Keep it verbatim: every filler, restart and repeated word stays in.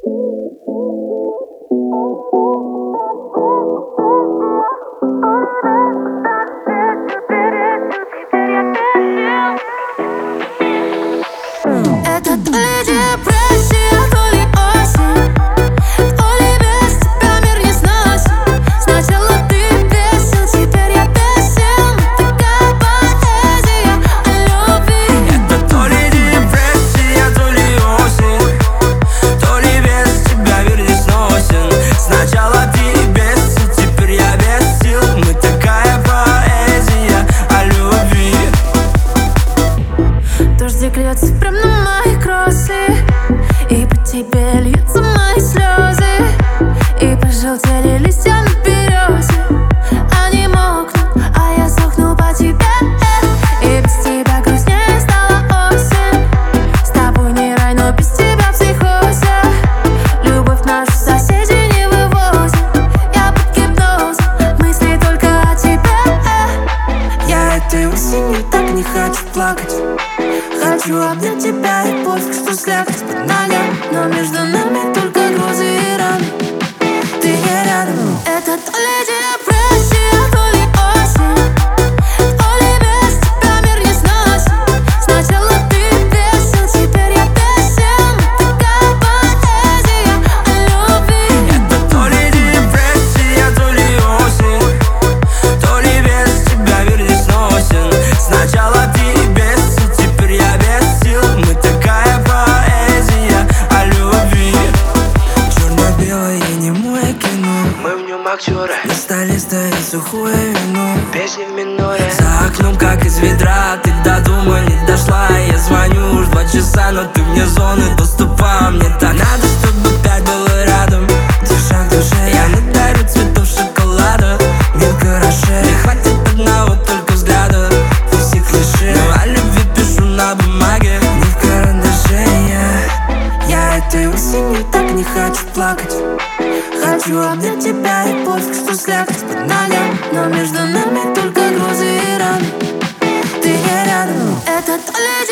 Это то ли депрессия, то ли осень, то ли без тебя мир не сносит. Сначала ты бесил, теперь я бесил. Такая поэзия о любви. Это то ли депрессия, то ли осень, то ли без тебя мир не сносен. Сначала ты бесил, теперь я бесил. Мы такая поэзия о любви. Дождик льется прям на мои кроссы, и по тебе льются мои слезы. И пожелтели листья на березе, они мокнут, а я сохну по тебе. И без тебя грустнее стала осень. С тобой не рай, но без тебя в психозе. Любовь нашу соседи не вывозят. Я под гипнозом, мысли только о тебе. Я этой осенью так не хочу плакать. Хочу обнять тебя и пофиг, что слякоть под ногами. Но между нами только грозы и раны. Ты не рядом. Это то ли депрессия, то ли осень, то ли без тебя мир не сносит. Сначала ты бесил, теперь я бесил. Такая поэзия о любви. Это то ли депрессия, то ли осень, то ли без тебя мир не сносен. Сначала ты бесил, теперь я бесил. Мы такая поэзия о любви. Черно-белое немое кино, Мы в нем актеры, на столе стоит сухое вино. песни в миноре. За окном как из ведра, ты до дома не дошла. Я звоню уж два часа, но ты вне зоны доступа. Мне так надо, чтобы опять было рядом. Душа к душе, я надарю цветов шоколада. Милка Роше, не хватит одного только взгляда. Все клише, но о любви пишу на бумаге, не в карандаше. Я, я этой осенью так не хочу плакать. Хочу обнять тебя и пофиг, что слякоть под ногами. Но между нами только грозы и раны. Ты не рядом. Это то ли